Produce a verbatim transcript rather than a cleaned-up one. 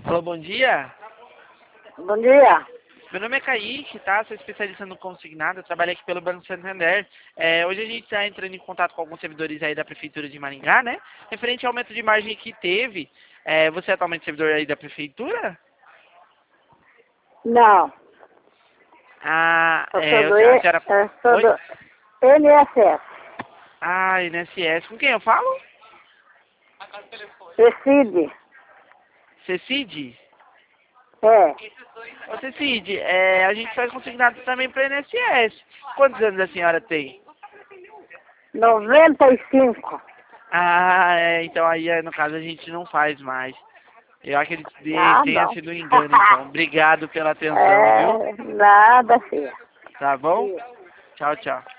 Alô, bom dia. Bom dia. Meu nome é Kaique, tá? Sou especialista no consignado, eu trabalho aqui pelo Banco Santander. É, hoje a gente está entrando em contato com alguns servidores aí da Prefeitura de Maringá, né? Referente ao aumento de margem que teve. É, você é atualmente servidor aí da Prefeitura? Não, Ah, eu é, sou do, a E- senhora... eu sou Oi? do N S S. Ah, I N S S. Com quem eu falo? Decide. Cecide? É, Ô, Cecide, é, a gente faz consignado também para I N S S. Quantos anos a senhora tem? noventa e cinco. Ah, é, então aí é, no caso a gente não faz mais. Eu acredito que Ah, tenha não. sido um engano, então. Obrigado pela atenção, viu? É, nada, filha. Tá bom? Tchau, tchau.